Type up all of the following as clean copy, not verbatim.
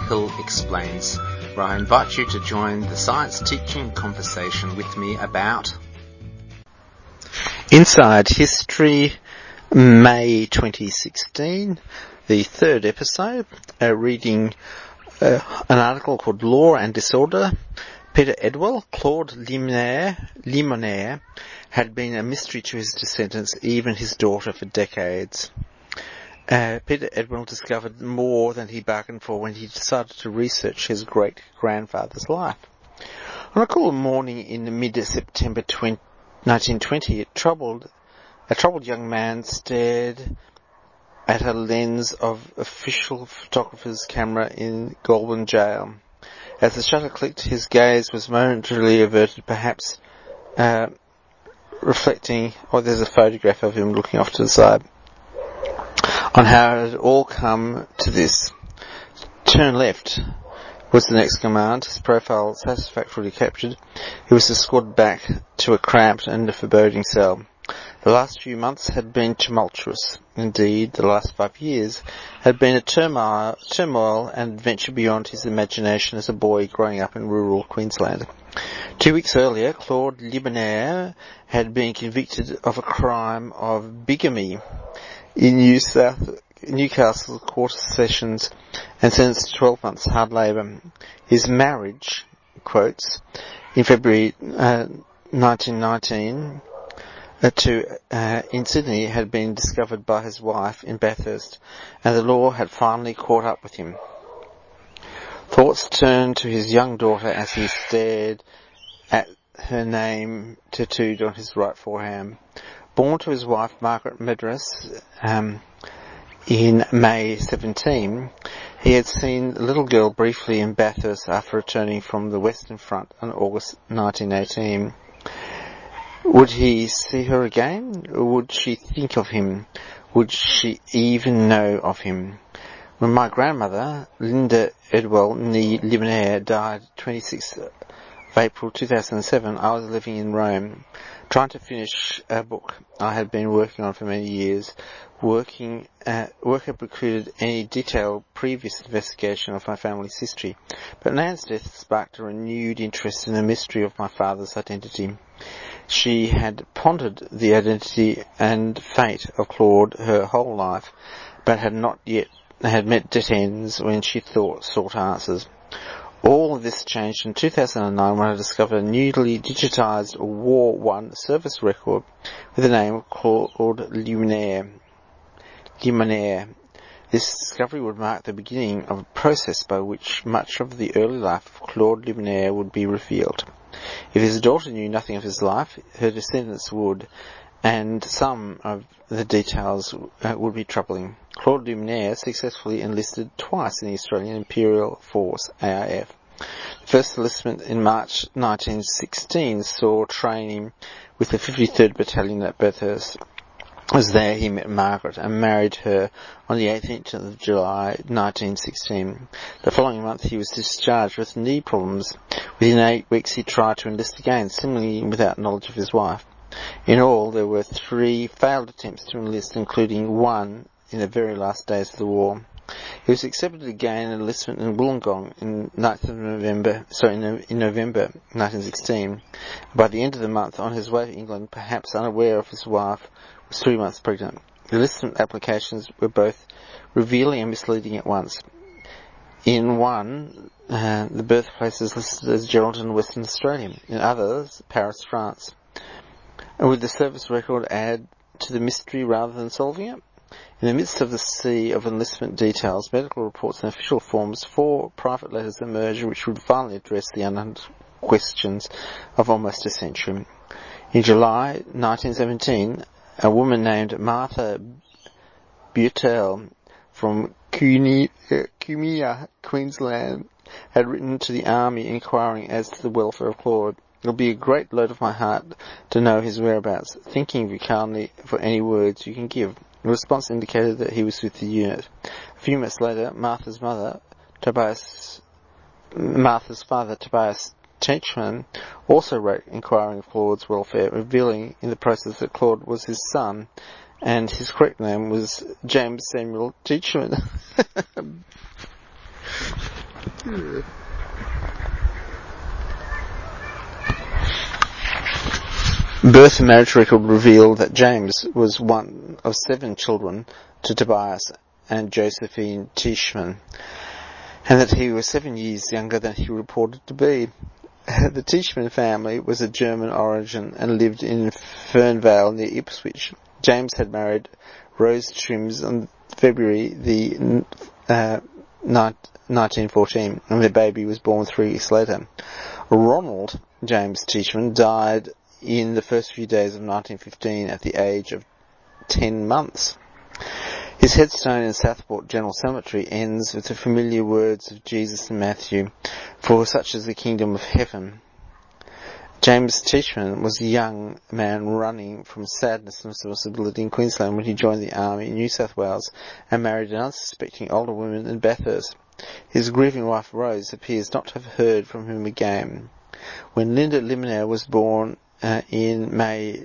Hill Explains, where I invite you to join the science teaching conversation with me about Inside History, May 2016, the third episode, reading an article called Law and Disorder. Peter Edwell, Claude Limonaire, had been a mystery to his descendants, even his daughter, for decades. Peter Edwell discovered more than he bargained for when he decided to research his great-grandfather's life. On a cool morning in mid-September 1920, a troubled young man stared at a lens of official photographer's camera in Goulburn Jail. As the shutter clicked, his gaze was momentarily averted, perhaps reflecting, there's a photograph of him looking off to the side, on how it had all come to this. Turn left was the next command. His profile satisfactorily captured, he was escorted back to a cramped and foreboding cell. The last few months had been tumultuous. Indeed, the last 5 years had been a turmoil and adventure beyond his imagination as a boy growing up in rural Queensland. 2 weeks earlier, Claude Limonaire had been convicted of a crime of bigamy in Newcastle Court Sessions and sentenced to 12 months hard labour. His marriage, quotes, in February 1919 in Sydney had been discovered by his wife in Bathurst, and the law had finally caught up with him. Thoughts turned to his young daughter as he stared at her name tattooed on his right forearm. Born to his wife Margaret Medras in May 17, he had seen the little girl briefly in Bathurst after returning from the Western Front on August 1918. Would he see her again? Would she think of him? Would she even know of him? When my grandmother, Linda Edwell Limonaire, died 26th of April 2007, I was living in Rome, trying to finish a book I had been working on for many years. Work had precluded any detailed previous investigation of my family's history, but Nan's death sparked a renewed interest in the mystery of my father's identity. She had pondered the identity and fate of Claude her whole life, but had met dead ends when she sought answers. All of this changed in 2009 when I discovered a newly digitised War I service record with the name of Claude Limonaire. This discovery would mark the beginning of a process by which much of the early life of Claude Limonaire would be revealed. If his daughter knew nothing of his life, her descendants would, and some of the details would be troubling. Claude Limonaire successfully enlisted twice in the Australian Imperial Force, AIF. The first enlistment in March 1916 saw training with the 53rd Battalion at Bathurst. As there he met Margaret and married her on the 18th of July 1916. The following month he was discharged with knee problems. Within 8 weeks he tried to enlist again, seemingly without knowledge of his wife. In all, there were 3 failed attempts to enlist, including one in the very last days of the war. He was accepted again in enlistment in Wollongong in November 1916. By the end of the month, on his way to England, perhaps unaware of his wife, was 3 months pregnant. The enlistment applications were both revealing and misleading at once. In one, the birthplace is listed as Geraldton, Western Australia. In others, Paris, France. And would the service record add to the mystery rather than solving it? In the midst of the sea of enlistment details, medical reports and official forms, 4 private letters emerged which would finally address the unanswered questions of almost a century. In July 1917, a woman named Martha Butel from Cumia, Queensland, had written to the army inquiring as to the welfare of Claude. It will be a great load off my heart to know his whereabouts. Thanking you kindly for any words you can give. The response indicated that he was with the unit. A few months later, Martha's father, Tobias Tenchman, also wrote inquiring of Claude's welfare, revealing in the process that Claude was his son, and his correct name was James Samuel Tenchman. Birth and marriage record revealed that James was one of 7 children to Tobias and Josephine Teichmann, and that he was 7 years younger than he reported to be. The Teichmann family was of German origin and lived in Fernvale near Ipswich. James had married Rose Trims on February 1914, and their baby was born 3 weeks later. Ronald James Teichmann died in the first few days of 1915 at the age of 10 months. His headstone in Southport General Cemetery ends with the familiar words of Jesus in Matthew, "For such is the kingdom of heaven." James Teichmann was a young man running from sadness and responsibility in Queensland when he joined the army in New South Wales and married an unsuspecting older woman in Bathurst. His grieving wife Rose appears not to have heard from him again. When Linda Liminaire was born in May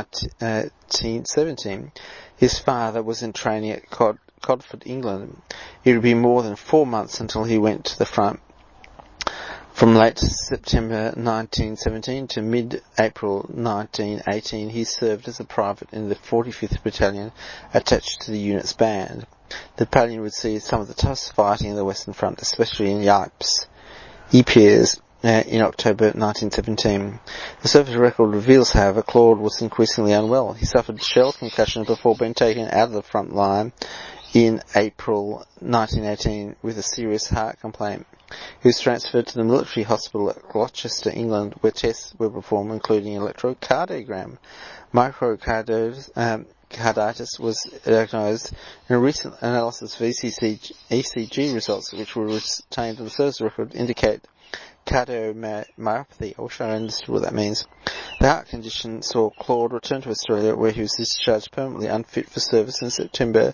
1917, his father was in training at Codford, England. It would be more than 4 months until he went to the front. From late September 1917 to mid-April 1918, he served as a private in the 45th Battalion attached to the unit's band. The battalion would see some of the toughest fighting in the Western Front, especially in Ypres in October 1917. The service record reveals, however, Claude was increasingly unwell. He suffered shell concussion before being taken out of the front line in April 1918 with a serious heart complaint. He was transferred to the military hospital at Gloucester, England, where tests were performed, including electrocardiogram. Myocarditis was diagnosed in a recent analysis of ECG results, which were retained in the service record, indicate cardiomyopathy. I wish I understood what that means. The heart condition saw Claude return to Australia, where he was discharged permanently unfit for service in September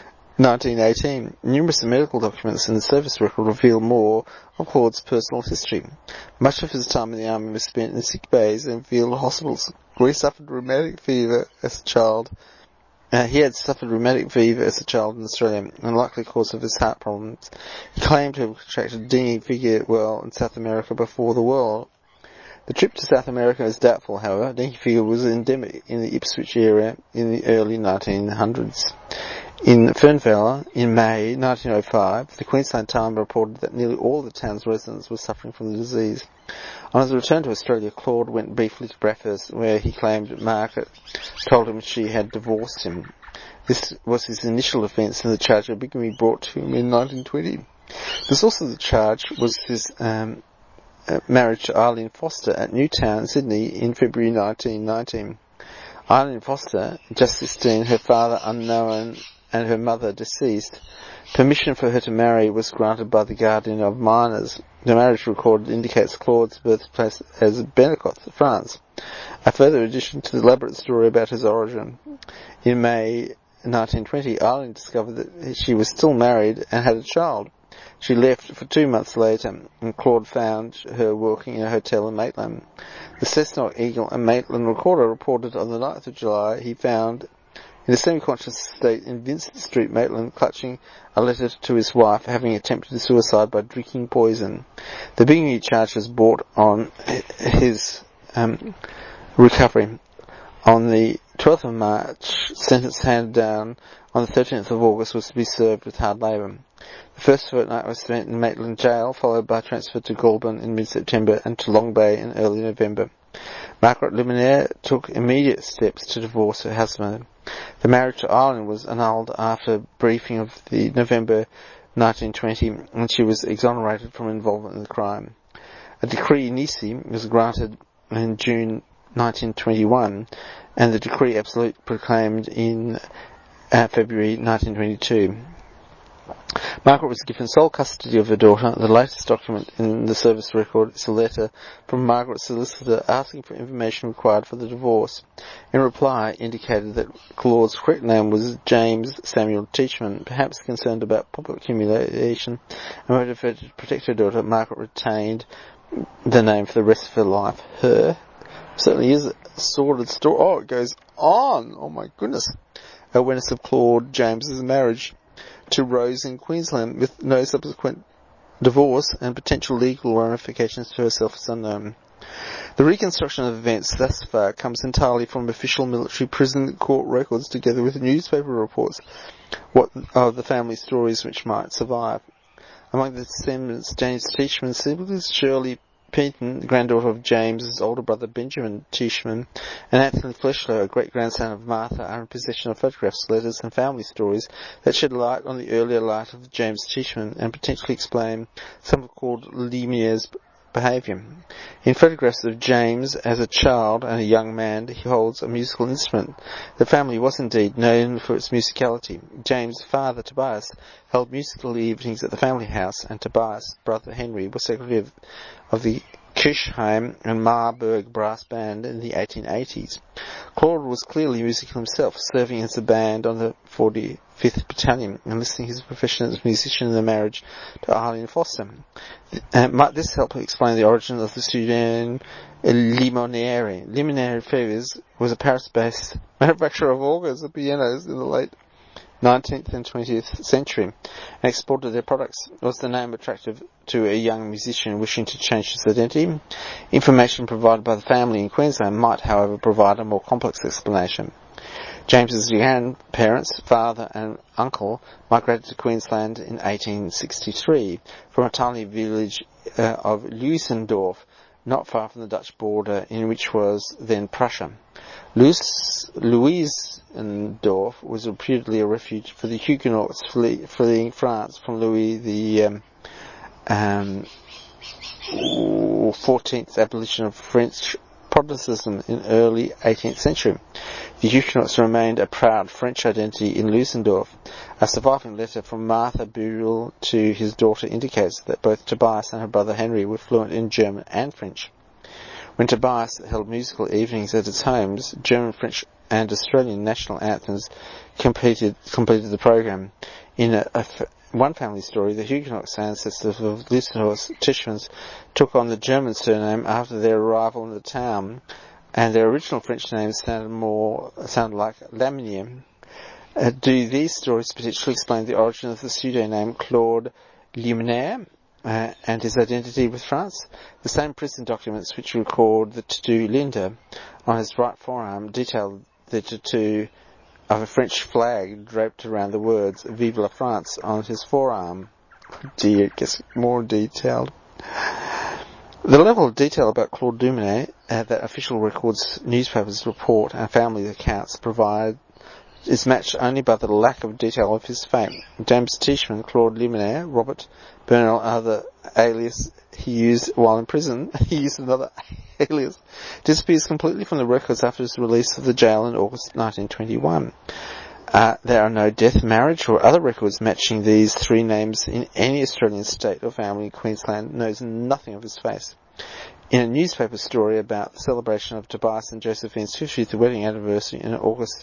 1918. Numerous medical documents in the service record reveal more of Claude's personal history. Much of his time in the army was spent in sick bays and field hospitals, where he suffered rheumatic fever as a child. He had suffered rheumatic fever as a child in Australia, and likely cause of his heart problems. He claimed to have contracted dengue fever in South America before the war. The trip to South America is doubtful, however. Dengue fever was endemic in the Ipswich area in the early 1900s. In Fernvale, in May 1905, the Queensland Times reported that nearly all the town's residents were suffering from the disease. On his return to Australia, Claude went briefly to Bathurst, where he claimed Margaret told him she had divorced him. This was his initial offence, and the charge of bigamy brought to him in 1920. This also the charge was his marriage to Eileen Foster at Newtown, Sydney, in February 1919. Eileen Foster, just 16, her father unknown and her mother deceased. Permission for her to marry was granted by the Guardian of Minors. The marriage record indicates Claude's birthplace as Bennecourt, France. A further addition to the elaborate story about his origin. In May 1920, Eileen discovered that she was still married and had a child. She left for 2 months later, and Claude found her working in a hotel in Maitland. The Cessnock Eagle and Maitland Recorder reported on the 9th of July he found in a semi-conscious state in Vincent Street, Maitland, clutching a letter to his wife, having attempted suicide by drinking poison. The bigamy charge was brought on his recovery. On the 12th of March, sentence handed down on the 13th of August was to be served with hard labour. The first fortnight was spent in Maitland Jail, followed by transfer to Goulburn in mid-September and to Long Bay in early November. Margaret Liminaire took immediate steps to divorce her husband. The marriage to Eileen was annulled after a briefing of the November 1920, and she was exonerated from involvement in the crime. A decree nisi was granted in June 1921, and the decree absolute proclaimed in February 1922. Margaret was given sole custody of her daughter. The latest document in the service record is a letter from Margaret's solicitor asking for information required for the divorce. In reply, indicated that Claude's correct name was James Samuel Teichmann. Perhaps concerned about public humiliation and motivated to protect her daughter, Margaret retained the name for the rest of her life. Her certainly is a sordid story. Oh, it goes on. Oh my goodness. Awareness of Claude James's marriage to Rose in Queensland with no subsequent divorce and potential legal ramifications to herself is unknown. The reconstruction of events thus far comes entirely from official military prison court records together with newspaper reports of the family stories which might survive. Among the descendants, James Teichman's siblings, Shirley Peyton, the granddaughter of James's older brother Benjamin Teichman, and Anthony Fleshler, a great-grandson of Martha, are in possession of photographs, letters, and family stories that shed light on the earlier life of James Teichman and potentially explain some of Claude Lumiere's behaviour. In photographs of James as a child and a young man, he holds a musical instrument. The family was indeed known for its musicality. James' father, Tobias, held musical evenings at the family house, and Tobias' brother Henry was secretary of the Kirchheim and Marburg brass band in the 1880s. Claude was clearly musical himself, serving as a band on the 45th Battalion, enlisting his profession as a musician in the marriage to Arlene Foster. Might this help explain the origin of the pseudonym Limonare? Limonare Fevers was a Paris-based manufacturer of organs and pianos in the late 19th and 20th century, and exported their products. Was the name attractive to a young musician wishing to change his identity? Information provided by the family in Queensland might, however, provide a more complex explanation. James's grandparents, father and uncle, migrated to Queensland in 1863 from a tiny village of Luisendorf, not far from the Dutch border, in which was then Prussia. Luisendorf was reputedly a refuge for the Huguenots fleeing France from Louis the 14th abolition of French Protestantism in early 18th century. The Huguenots remained a proud French identity in Luisendorf. A surviving letter from Martha Burrell to his daughter indicates that both Tobias and her brother Henry were fluent in German and French. When Tobias held musical evenings at his homes, German, French and Australian national anthems completed the program. In one family story, the Huguenot ancestors of Luisendorf's Teichmans took on the German surname after their arrival in the town, and their original French names sounded like Laminier. Do these stories potentially explain the origin of the pseudonym Claude Luminaire and his identity with France? The same prison documents which record the tattoo Linda on his right forearm detail the tattoo of a French flag draped around the words Vive la France on his forearm. Dear, it gets more detailed. The level of detail about Claude Luminaire that official records, newspapers report and family accounts provide is matched only by the lack of detail of his fame. James Teichman, Claude Luminaire, Robert Bernal, other alias he used while in prison, he used another alias, disappears completely from the records after his release of the jail in August 1921. There are no death, marriage or other records matching these three names in any Australian state or family in Queensland knows nothing of his face. In a newspaper story about the celebration of Tobias and Josephine's 50th wedding anniversary in August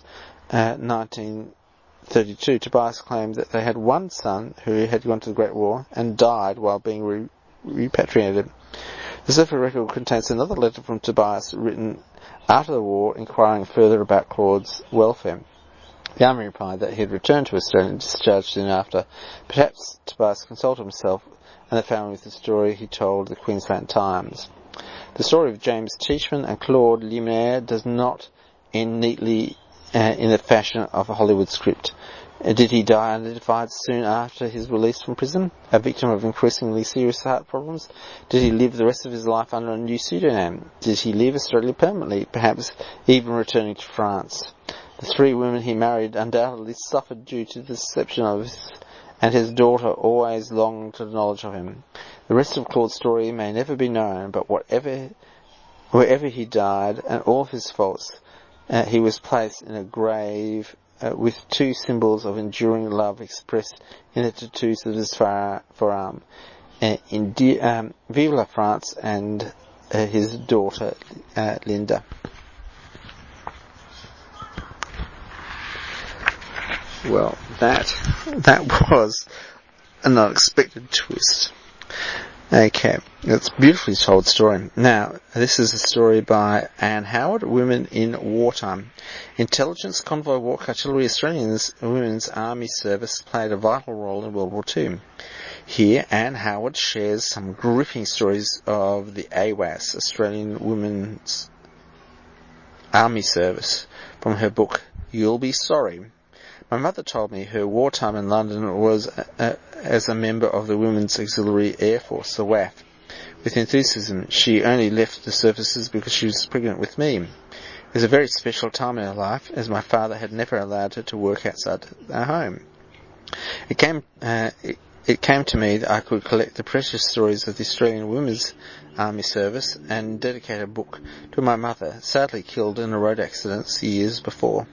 1932, Tobias claimed that they had one son who had gone to the Great War and died while being repatriated. The separate record contains another letter from Tobias written after the war inquiring further about Claude's welfare. The army replied that he had returned to Australia and discharged soon after. Perhaps Tobias consulted himself and the family with the story he told the Queensland Times. The story of James Teichman and Claude Luminaire does not end neatly in the fashion of a Hollywood script. Did he die unidentified soon after his release from prison, a victim of increasingly serious heart problems? Did he live the rest of his life under a new pseudonym? Did he leave Australia permanently, perhaps even returning to France? The three women he married undoubtedly suffered due to the deception of and his daughter always longed for the knowledge of him. The rest of Claude's story may never be known, but wherever he died and all of his faults, he was placed in a grave with two symbols of enduring love expressed in the tattoos of his forearm. Vive la France and his daughter Linda. Well, that was an unexpected twist. Okay, it's a beautifully told story. Now, this is a story by Anne Howard, Women in Wartime. Intelligence Convoy Walk Artillery Australians Women's Army Service played a vital role in World War II. Here, Anne Howard shares some gripping stories of the AWAS, Australian Women's Army Service, from her book, You'll Be Sorry. My mother told me her wartime in London was as a member of the Women's Auxiliary Air Force, the WAAF. With enthusiasm, she only left the services because she was pregnant with me. It was a very special time in her life, as my father had never allowed her to work outside our home. It came to me that I could collect the precious stories of the Australian Women's Army Service and dedicate a book to my mother, sadly killed in a road accident years before.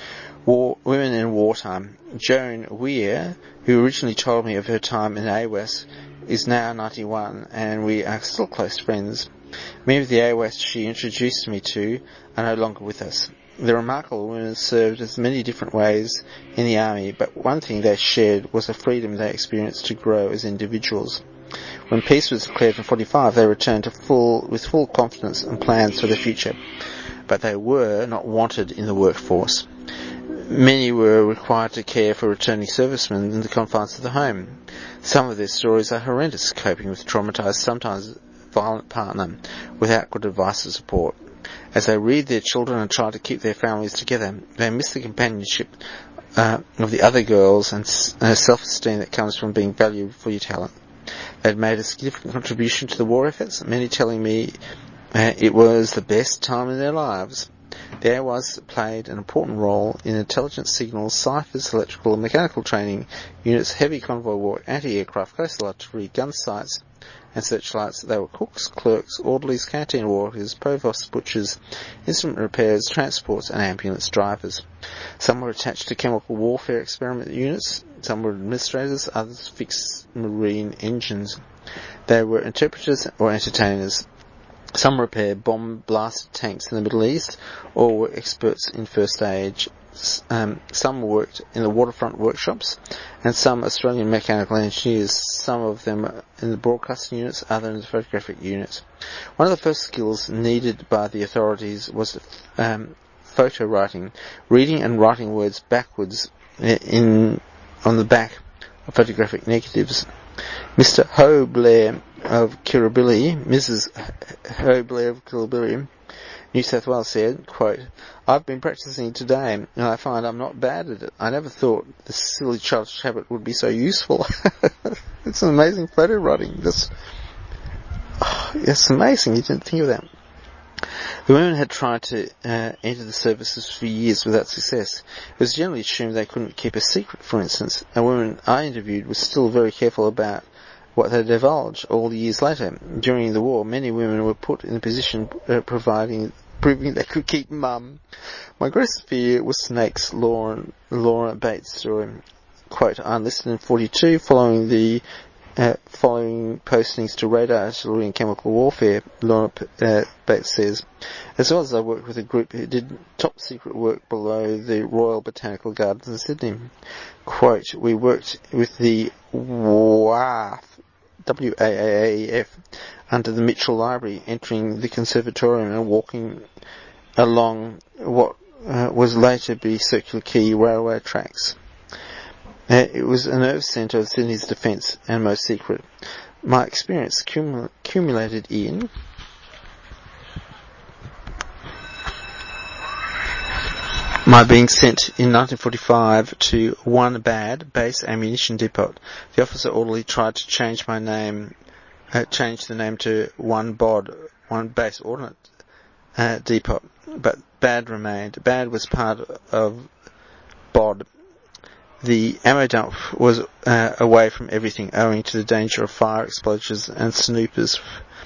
Women in wartime. Joan Weir, who originally told me of her time in AWAS, is now 91, and we are still close friends. Many of the AWAS she introduced me to are no longer with us. The remarkable women served as many different ways in the army, but one thing they shared was the freedom they experienced to grow as individuals. When peace was declared in 1945, they returned with full confidence and plans for the future, but they were not wanted in the workforce. Many were required to care for returning servicemen in the confines of the home. Some of their stories are horrendous, coping with traumatised, sometimes violent partner, without good advice or support. As they reared their children and tried to keep their families together, they missed the companionship of the other girls and self-esteem that comes from being valued for your talent. They had made a significant contribution to the war efforts, many telling me it was the best time in their lives. The AWAS played an important role in intelligence signals, ciphers, electrical and mechanical training units, heavy convoy work, anti-aircraft, coastal artillery, gun sights and searchlights. They were cooks, clerks, orderlies, canteen workers, provosts, butchers, instrument repairs, transports and ambulance drivers. Some were attached to chemical warfare experiment units, some were administrators, others fixed marine engines. They were interpreters or entertainers. Some repaired bomb-blasted tanks in the Middle East, or were experts in first aid. Some worked in the waterfront workshops, and some Australian mechanical engineers, some of them in the broadcasting units, others in the photographic units. One of the first skills needed by the authorities was photo writing, reading and writing words backwards on the back of photographic negatives. Mr. Ho Blair of Kirribilli, Mrs. Ho Blair of Kirribilli, New South Wales said, quote, I've been practicing today and I find I'm not bad at it. I never thought this silly childish habit would be so useful. It's an amazing photo writing. It's amazing. You didn't think of that. The women had tried to enter the services for years without success. It was generally assumed they couldn't keep a secret, for instance. A woman I interviewed was still very careful about what they divulged all the years later. During the war, many women were put in a position proving they could keep mum. My greatest fear was snakes, Laura Bates' story. Quote, I enlisted in 1942 following postings to radar, artillery and chemical warfare, Laura Bates says. As well as I worked with a group who did top secret work below the Royal Botanical Gardens in Sydney. Quote, we worked with the WAAF, WAAF, under the Mitchell Library, entering the conservatorium and walking along what was later to be Circular Quay railway tracks. It was a nerve centre of Sydney's defence and most secret. My experience accumulated in my being sent in 1945 to One Bad Base Ammunition Depot. The officer orderly tried to change the name to One Bod, One Base Ordnance Depot, but Bad remained. Bad was part of Bod. The ammo dump was away from everything, owing to the danger of fire, explosives and snoopers.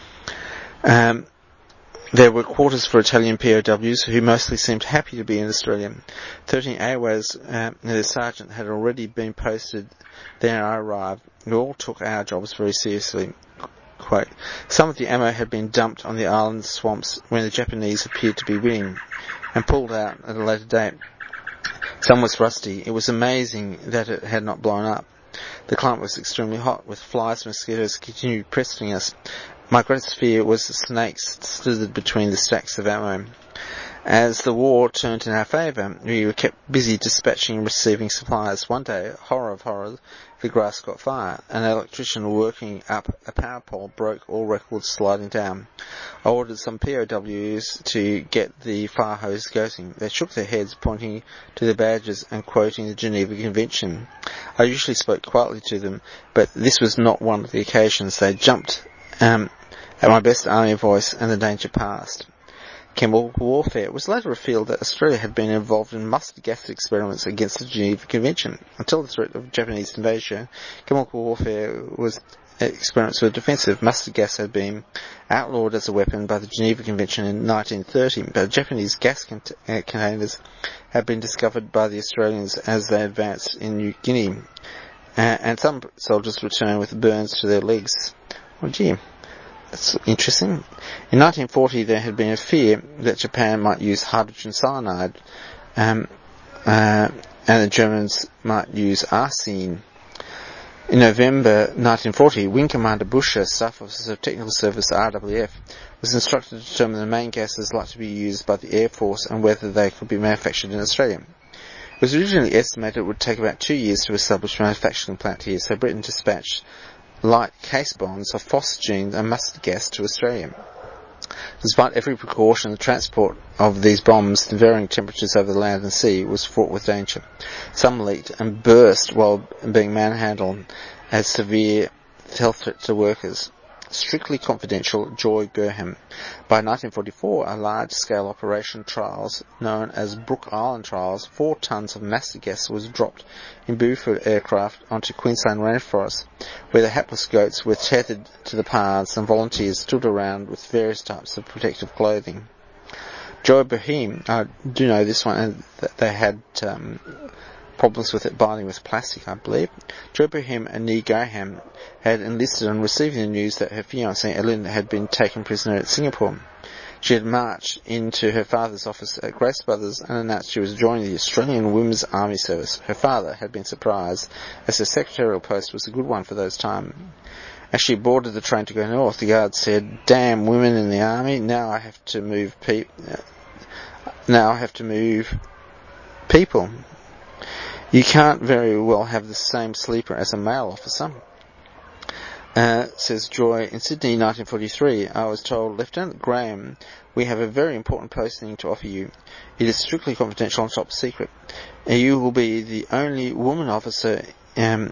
There were quarters for Italian POWs who mostly seemed happy to be in Australia. 13 AWAS and their sergeant had already been posted there when I arrived. We all took our jobs very seriously. Quote, some of the ammo had been dumped on the island swamps when the Japanese appeared to be winning and pulled out at a later date. Some was rusty. It was amazing that it had not blown up. The climate was extremely hot, with flies and mosquitoes continued pestering us. My greatest fear was the snakes that slithered between the stacks of ammo. As the war turned in our favour, we were kept busy dispatching and receiving supplies. One day, horror of horrors, the grass caught fire. An electrician working up a power pole broke all records sliding down. I ordered some POWs to get the fire hose going. They shook their heads, pointing to the badges and quoting the Geneva Convention. I usually spoke quietly to them, but this was not one of the occasions. They jumped at my best army voice, and the danger passed. Chemical warfare. It was later revealed that Australia had been involved in mustard gas experiments against the Geneva Convention. Until the threat of Japanese invasion, chemical warfare experiments were defensive. Mustard gas had been outlawed as a weapon by the Geneva Convention in 1930, but Japanese gas containers had been discovered by the Australians as they advanced in New Guinea, and some soldiers returned with burns to their legs. Oh gee. That's interesting. In 1940, there had been a fear that Japan might use hydrogen cyanide, and the Germans might use arsine. In November 1940, Wing Commander Busher, Staff Officer of Technical Service RWF, was instructed to determine the main gases likely to be used by the Air Force and whether they could be manufactured in Australia. It was originally estimated it would take about 2 years to establish a manufacturing plant here, so Britain dispatched light case bombs of phosgene and mustard gas to Australia. Despite every precaution, the transport of these bombs to varying temperatures over the land and sea was fraught with danger. Some leaked and burst while being manhandled as severe health threat to workers. Strictly confidential, Joy Burham. By 1944, a large-scale operation trials, known as Brook Island trials, 4 tons of mustard gas was dropped in Buford aircraft onto Queensland rainforest, where the hapless goats were tethered to the paths and volunteers stood around with various types of protective clothing. Joy Burham, I do know this one, and they had problems with it binding with plastic, I believe. Joy Burham and Nee Graham had enlisted on receiving the news that her fiancé Ellen had been taken prisoner at Singapore. She had marched into her father's office at Grace Brothers and announced she was joining the Australian Women's Army Service. Her father had been surprised, as her secretarial post was a good one for those times. As she boarded the train to go north, the guard said, "Damn women in the army, now I have to move people. You can't very well have the same sleeper as a male officer." Says Joy, in Sydney 1943, I was told, "Lieutenant Graham, we have a very important posting to offer you. It is strictly confidential and top secret. You will be the only woman officer, and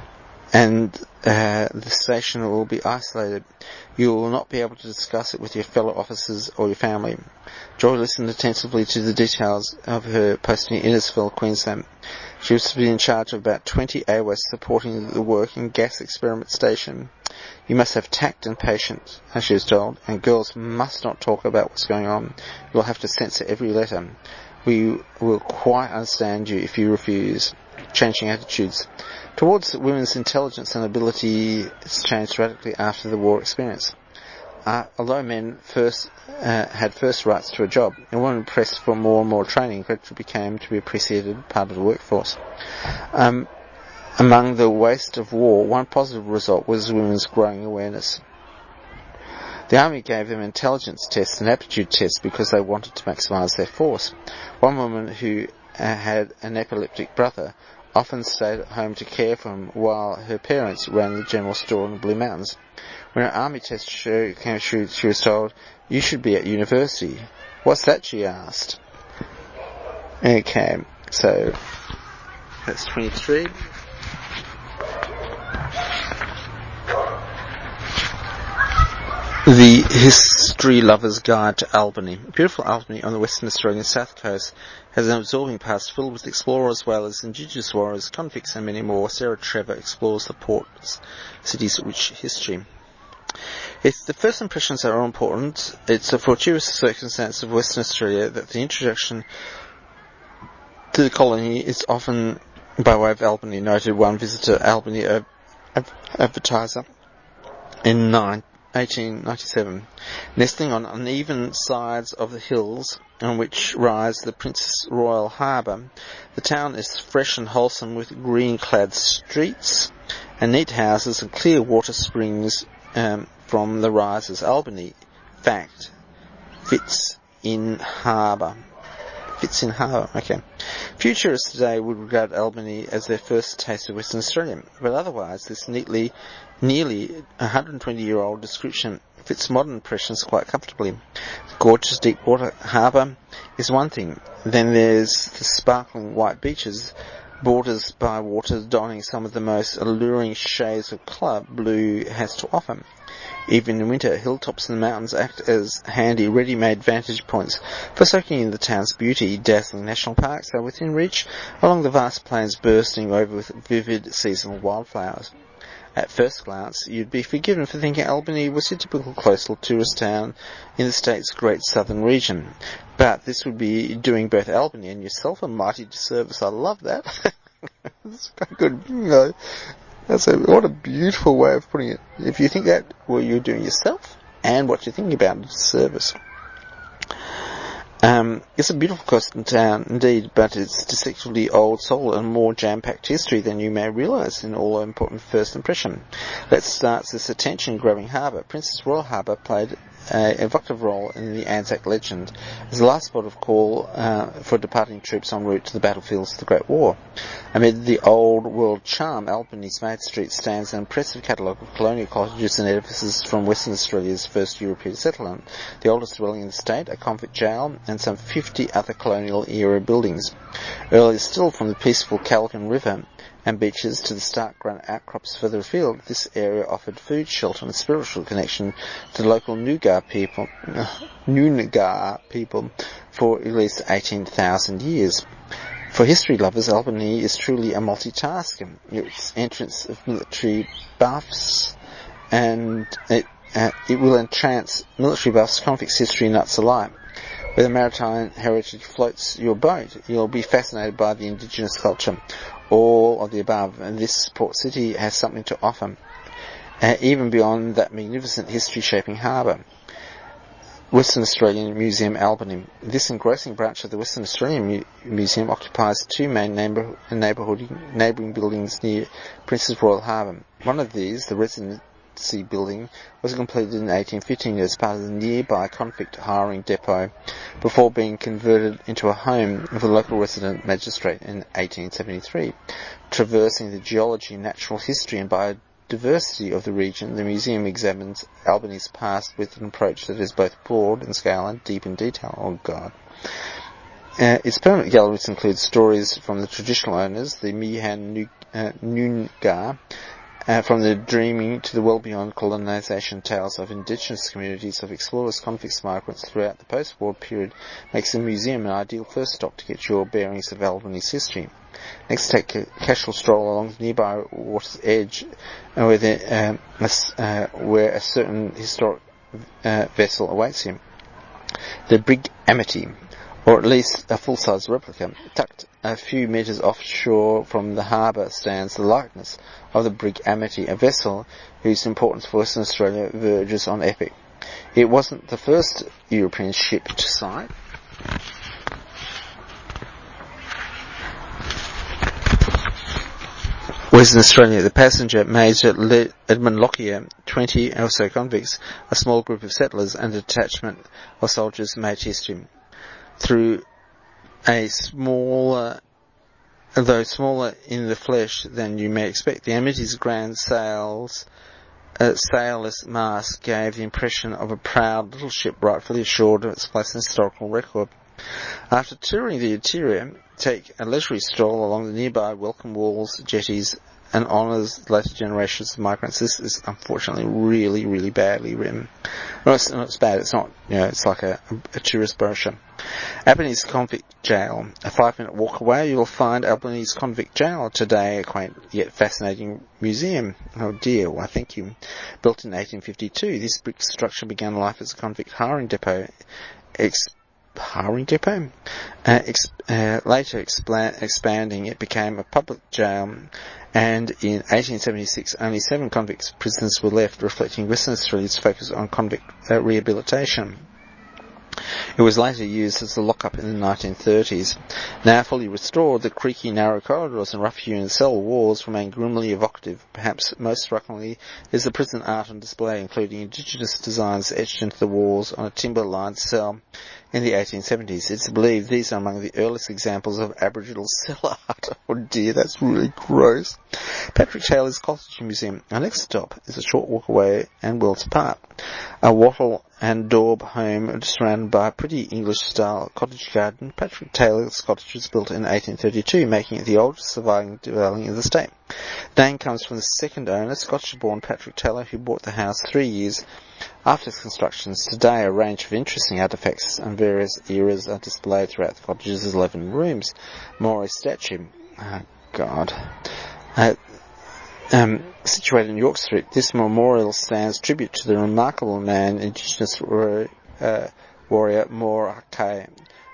the station will be isolated. You will not be able to discuss it with your fellow officers or your family." Joy listened attentively to the details of her posting in Innisfil, Queensland. She was to be in charge of about 20 AWACS supporting the work in gas experiment station. "You must have tact and patience," as she was told, "and girls must not talk about what's going on. You'll have to censor every letter. We will quite understand you if you refuse." Changing attitudes towards women's intelligence and ability changed radically after the war experience. Although men had first rights to a job, and women pressed for more and more training, gradually became to be appreciated part of the workforce. Among the waste of war, one positive result was women's growing awareness. The army gave them intelligence tests and aptitude tests because they wanted to maximise their force. One woman who had an epileptic brother often stayed at home to care for him while her parents ran the general store in the Blue Mountains. When her army test came through, she was told, "You should be at university." "What's that?" she asked. Okay, so that's 23. The History Lover's Guide to Albany. Beautiful Albany on the Western Australian South Coast has an absorbing past filled with explorers, whalers, Indigenous warriors, convicts and many more. Sarah Trevor explores the port city's rich history. The first impressions are all important. It's a fortuitous circumstance of Western Australia that the introduction to the colony is often by way of Albany, noted one visitor Albany Advertiser in 1897. Nesting on uneven sides of the hills on which rise the Princess Royal Harbour, the town is fresh and wholesome with green-clad streets and neat houses and clear water springs from the rises. Albany, fact, fits in Harbour. Fits in Harbour, okay. Futurists today would regard Albany as their first taste of Western Australia, but otherwise this nearly 120-year-old description fits modern impressions quite comfortably. The gorgeous deep-water harbour is one thing. Then there's the sparkling white beaches, borders by water donning some of the most alluring shades of colour blue has to offer. Even in winter, hilltops and mountains act as handy, ready-made vantage points for soaking in the town's beauty. Dazzling national parks are within reach, along the vast plains bursting over with vivid seasonal wildflowers. At first glance, you'd be forgiven for thinking Albany was a typical coastal tourist town in the state's great southern region. But this would be doing both Albany and yourself a mighty disservice. I love that. That's quite good, what a beautiful way of putting it. If you think that, well, you're doing yourself and what you're thinking about is a disservice. It's a beautiful coastal town indeed, but it's deceptively old soul and more jam-packed history than you may realise in all-important first impression. Let's start this attention-grabbing harbour. Princess Royal Harbour played an evocative role in the Anzac legend as the last port of call for departing troops en route to the battlefields of the Great War. Amid the old world charm, Albany's Main Street stands an impressive catalogue of colonial cottages and edifices from Western Australia's first European settlement, the oldest dwelling in the state, a convict jail, and some 50 other colonial era buildings. Earlier still, from the peaceful Calacan River and beaches to the stark granite outcrops further afield, this area offered food, shelter and spiritual connection to the local Noongar people for at least 18,000 years. For history lovers, Albany is truly a multitasker. Its entrance of military buffs and it will entrance military buffs, convicts, history nuts alike. Whether maritime heritage floats your boat, you'll be fascinated by the indigenous culture, all of the above, and this port city has something to offer, even beyond that magnificent history-shaping harbour. Western Australian Museum Albany. This engrossing branch of the Western Australian Museum occupies two main neighbouring buildings near Princess Royal Harbour. One of these, the Residency Building, was completed in 1815 as part of the nearby convict hiring depot before being converted into a home of a local resident magistrate in 1873. Traversing the geology, natural history and biodiversity of the region, the museum examines Albany's past with an approach that is both broad in scale and deep in detail. Oh God. Its permanent galleries include stories from the traditional owners, the Mihan Noongar, from the dreaming to the well beyond colonisation tales of indigenous communities of explorers, convicts, migrants throughout the post-war period makes the museum an ideal first stop to get your bearings of Albany's history. Next, take a casual stroll along the nearby water's edge, where a certain historic vessel awaits you. The Brig Amity, or at least a full-size replica, tucked a few metres offshore from the harbour, stands the likeness of the Brig Amity, a vessel whose importance for Western Australia verges on epic. It wasn't the first European ship to sight. Western Australia, the passenger Major Edmund Lockyer, 20 or so convicts, a small group of settlers and a detachment of soldiers made history. Through a smaller in the flesh than you may expect, the Amity's grand sailless mast gave the impression of a proud little ship rightfully assured of its place in historical record. After touring the interior, take a leisurely stroll along the nearby welcome walls, jetties, and honours later generations of migrants. This is unfortunately really, really badly written. Well, it's bad, it's not, it's like a tourist brochure. Albany's Convict Jail. A 5-minute walk away, you'll find Albany's Convict Jail, today a quaint yet fascinating museum. Oh dear, why thank you. Built in 1852, this brick structure began life as a convict hiring depot. Later expanding, it became a public jail, and in 1876 only 7 convict prisoners were left, reflecting Western Australia's focus on convict rehabilitation. It was later used as a lock-up in the 1930s. Now fully restored, the creaky narrow corridors and rough-hewn cell walls remain grimly evocative. Perhaps most strikingly is the prison art on display, including indigenous designs etched into the walls on a timber-lined cell in the 1870s. It's believed these are among the earliest examples of Aboriginal cellar art. Oh dear, that's really gross. Patrick Taylor's Cottage Museum. Our next stop is a short walk away and worlds apart. A wattle and daub home surrounded by a pretty English-style cottage garden. Patrick Taylor's cottage was built in 1832, making it the oldest surviving dwelling in the state. The name comes from the second owner, Scottish-born Patrick Taylor, who bought the house 3 years after its construction. Today, a range of interesting artefacts and various eras are displayed throughout the cottage's 11 rooms. Maori statue. Oh, God. Situated in York Street, this memorial stands tribute to the remarkable man, Indigenous warrior Mokari,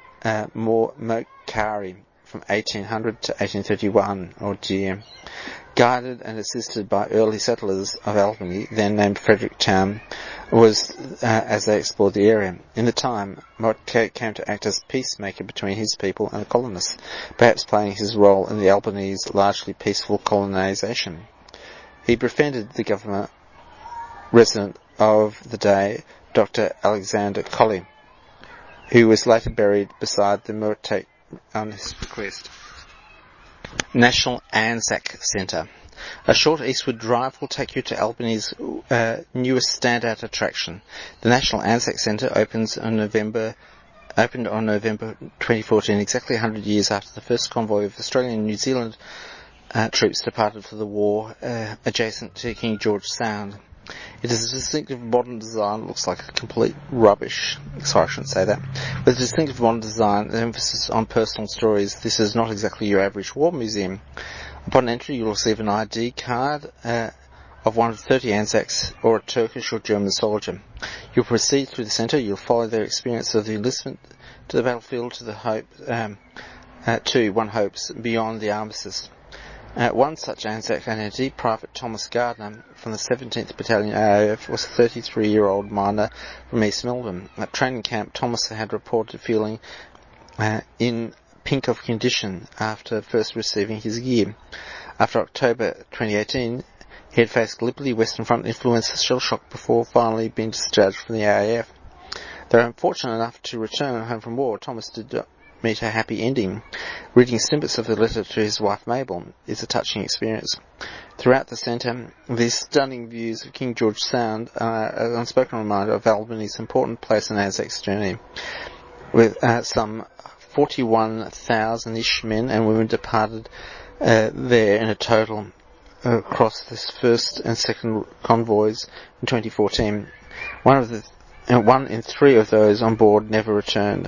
from 1800 to 1831, or dear. Guided and assisted by early settlers of Albany, then named Fredericktown, as they explored the area. In the time, Mokari came to act as peacemaker between his people and the colonists, perhaps playing his role in the Albanese largely peaceful colonisation. He befriended the governor resident of the day, Dr. Alexander Colley, who was later buried beside the Mokari on his bequest. National Anzac Centre. A short eastward drive will take you to Albany's newest standout attraction. The National Anzac Centre opened on November 2014, exactly 100 years after the first convoy of Australian and New Zealand troops departed for the war adjacent to King George Sound. It is a distinctive modern design, looks like a complete rubbish. Sorry, I shouldn't say that. With a distinctive modern design and emphasis on personal stories, this is not exactly your average war museum. Upon entry, you'll receive an ID card of one of 30 Anzacs or a Turkish or German soldier. You'll proceed through the centre. You'll follow their experience of the enlistment to the battlefield to one hopes beyond the armistice. One such Anzac identity, Private Thomas Gardner from the 17th Battalion AIF, was a 33-year-old miner from East Melbourne. At training camp, Thomas had reported feeling in pink of condition after first receiving his gear. After October 2018, he had faced Gallipoli Western Front influenza shell shock before finally being discharged from the AIF. Though unfortunate enough to return home from war, Thomas did not meet a happy ending. Reading snippets of the letter to his wife Mabel is a touching experience. Throughout the centre, these stunning views of King George Sound are an unspoken reminder of Albany's important place in Anzac's journey. With some 41,000-ish men and women departed there in a total across this first and second convoys in 2014. One in three of those on board never returned.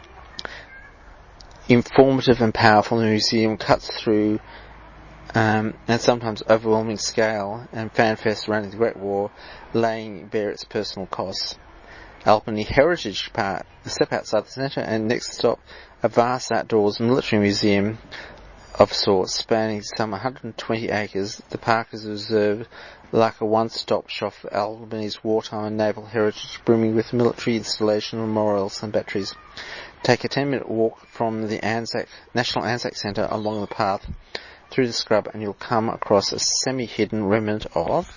Informative and powerful, the museum cuts through and sometimes overwhelming scale and fanfare surrounding the Great War, laying bare its personal costs. Albany Heritage Park, a step outside the centre, and next stop, a vast outdoors military museum of sorts, spanning some 120 acres. The park is reserved like a one-stop shop for Albany's wartime and naval heritage, brimming with military installation, memorials and batteries. Take a 10-minute walk from the National Anzac Centre along the path through the scrub and you'll come across a semi-hidden remnant of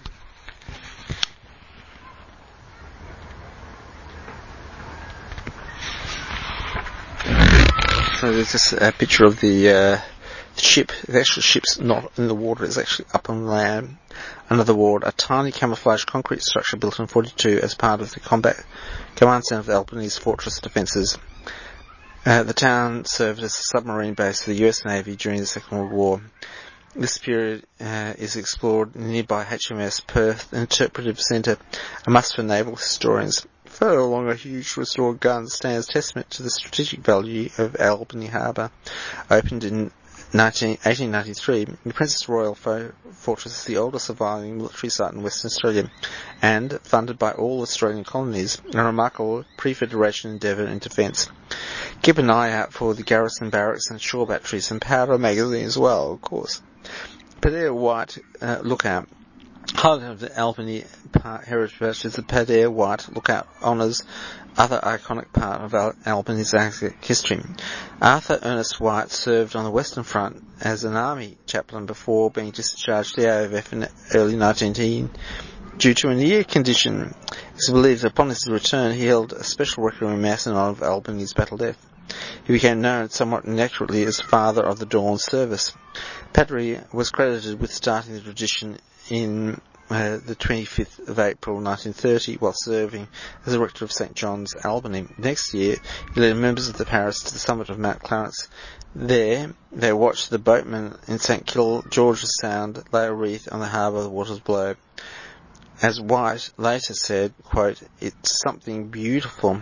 So there's just a picture of the ship. The actual ship's not in the water, it's actually up on land under the water. A tiny camouflage concrete structure built in 1942 as part of the combat command centre of Albany's fortress defences. The town served as a submarine base for the US Navy during the Second World War. This period is explored in nearby HMS Perth, an interpretive centre, a must for naval historians. Further along, a huge restored gun stands testament to the strategic value of Albany Harbour. Opened in 1893, the Princess Royal Fortress is the oldest surviving military site in Western Australia, and, funded by all Australian colonies, a remarkable pre-Federation endeavour in defence. Keep an eye out for the garrison barracks and shore batteries and powder magazine as well, of course. Padare White Lookout. Highlight of the Albany Heritage Patch is the Padare White Lookout honours other iconic part of Albany's Anzac history. Arthur Ernest White served on the Western Front as an army chaplain before being discharged to the AIF in early 1918. Due to a near condition, it's believed that upon his return he held a special requiem mass in honour of Albany's battle death. He became known somewhat inaccurately as Father of the Dawn Service. Padre was credited with starting the tradition in the 25th of April 1930 while serving as the rector of St John's, Albany. Next year, he led members of the parish to the summit of Mount Clarence. There, they watched the boatmen in St George's Sound lay a wreath on the harbour the waters below. As White later said, quote, "It's something beautiful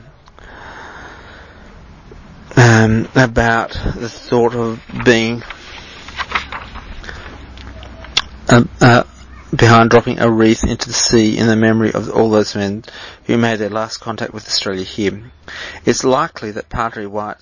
about the thought of being behind dropping a wreath into the sea in the memory of all those men who made their last contact with Australia here." It's likely that Padre White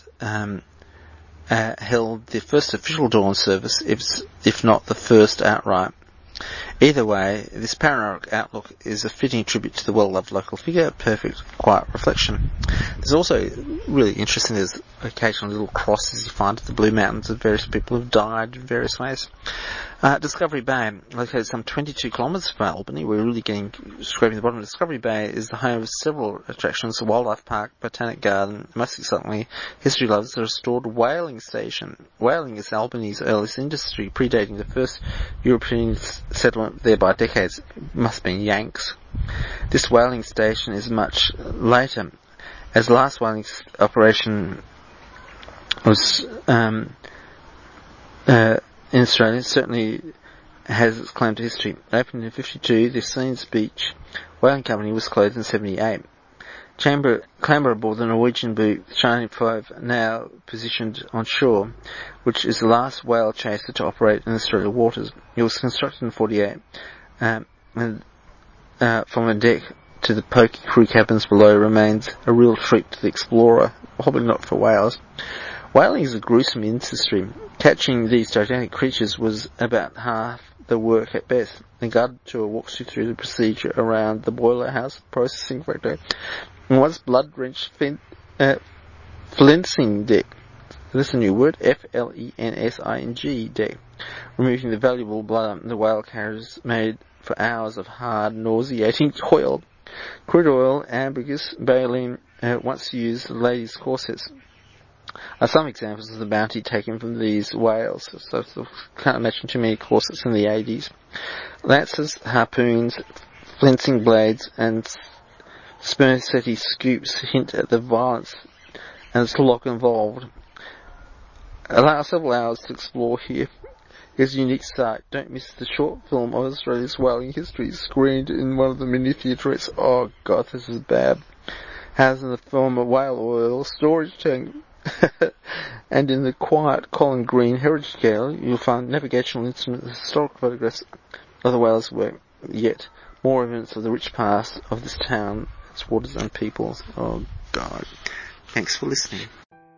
held the first official dawn service, if not the first outright. Either way, this panoramic outlook is a fitting tribute to the well-loved local figure, perfect, quiet reflection. There's also really interesting, there's occasional little crosses you find at the Blue Mountains of various people who've died in various ways. Discovery Bay, located some 22 kilometres from Albany, we're really scraping the bottom. Discovery Bay is the home of several attractions, the Wildlife Park, Botanic Garden, most excitingly, history lovers, the restored whaling station. Whaling is Albany's earliest industry, predating the first European settlement there by decades. It must have been Yanks. This whaling station is much later, as the last whaling operation was in Australia. It certainly has its claim to history. Opened in 1952, the Scenes Beach Whaling Company was closed in 1978. Clamber aboard the Norwegian boat Shining 5, now positioned on shore, which is the last whale chaser to operate in Australian waters. It was constructed in 1948, and from a deck to the poky crew cabins below remains a real treat to the explorer, probably not for whales. Whaling is a gruesome industry. Catching these gigantic creatures was about half the work at best. The guided tour walks you through the procedure around the boiler house processing factory and once blood-drenched flensing deck. This is a new word, Flensing deck. Removing the valuable blood the whale carriers made for hours of hard, nauseating toil. Crude oil, ambergris, baleen, once used ladies' corsets are some examples of the bounty taken from these whales. So can't imagine too many corsets in the 80s. Lances, harpoons, flensing blades, and spermaceti scoops hint at the violence and the lock involved. Allow several hours to explore here. It's a unique sight. Don't miss the short film of Australia's whaling history screened in one of the mini theatres. Oh god, this is bad. Housed in the former whale oil storage tank. And in the quiet Colin Green Heritage Gallery, you'll find navigational instruments, historic photographs of the whale's work, yet more evidence of the rich past of this town, its waters and peoples. Oh God. Thanks for listening.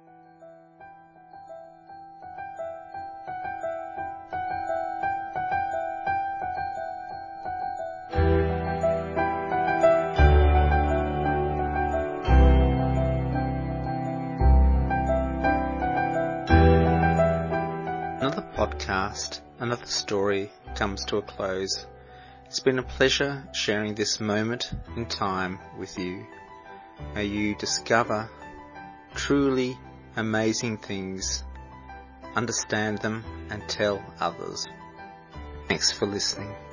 Another podcast, another story comes to a close. It's been a pleasure sharing this moment in time with you. May you discover truly amazing things, understand them, and tell others. Thanks for listening.